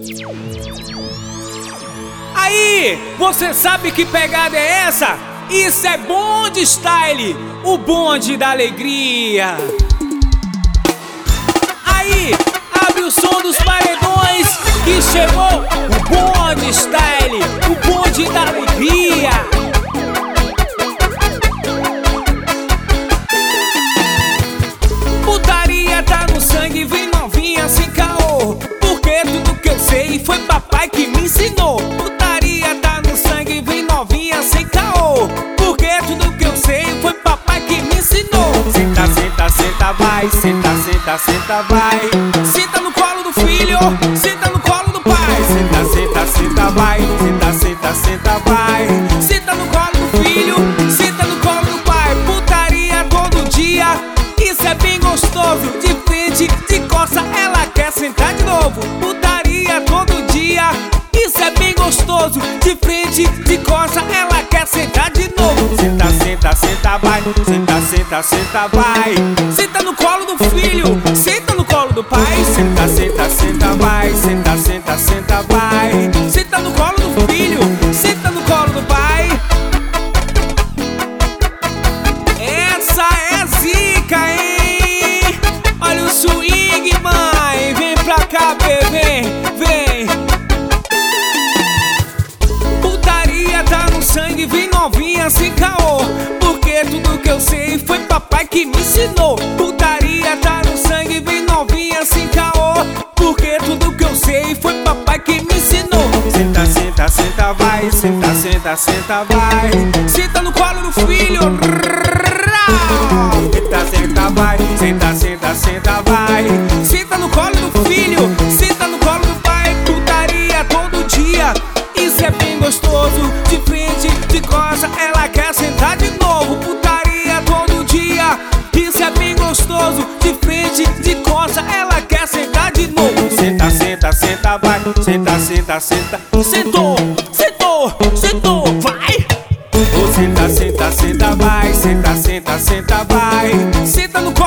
Aí, você sabe que pegada é essa? Isso é bonde style, o bonde da alegria. Aí, abre o som dos paredões que chegou o bonde style, o bonde da alegria. Putaria tá no sangue, vem novinha sem caô, porque tudo que eu sei foi papai que me ensinou. Putaria tá no sangue, vem novinha sem caô, porque tudo que eu sei foi papai que me ensinou. Senta, senta, senta, vai, senta, senta, senta, vai. Senta no colo do filho, senta no colo do pai. Senta, senta, senta, vai, senta, senta, senta, vai. Senta no colo do filho, senta no colo do pai. Putaria todo dia, isso é bem gostoso. De frente, de costa, ela quer sentar de novo. Putaria todo dia, isso é bem gostoso. De frente, de costa, ela quer sentar de novo. Senta, senta, senta, vai. Senta, senta, senta, vai. Senta no colo do filho, senta no colo do pai. Senta, senta, senta, vai. Senta, senta, senta, vai. Senta no colo do filho, senta no colo do pai. Essa é zica, hein? Olha o swing, mãe. Vem pra cá, bebê, vem. Putaria tá no sangue, vem novinha sem caô, porque tudo que eu sei foi papai que me ensinou. Putaria tá no sangue, vem novinha sem caô, porque tudo que eu sei foi papai que me ensinou. Senta, senta, senta, vai. Senta, senta, senta, vai. Senta no colo do filho. Senta, senta, vai. Senta, senta, senta, vai. Senta no colo do filho, senta no colo do pai. Putaria todo dia, isso é bem gostoso. De frente, de costa, ela quer sentar de novo. Putaria todo dia, isso é bem gostoso. De frente, de costa, ela quer sentar de novo. Senta, senta, senta, vai. Senta, senta, senta. Sentou, sentou, sentou, vai. Senta, senta, senta, vai. Senta, senta, senta, vai. Senta no colo